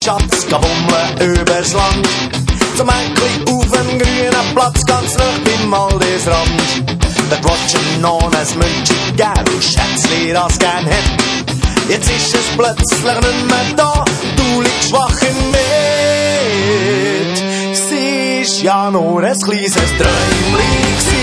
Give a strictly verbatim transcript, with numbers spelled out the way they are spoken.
Schatz bummeln übers Land. Zum Enkli auf dem grünen Platz, ganz nah beim Waldesrand. Dort watschen noch ein München gern und Schätzli das gern hat. Jetzt ist es plötzlich nicht mehr da, du liegst schwach im Bett. Sie ist ja nur ein kleines Träumchen.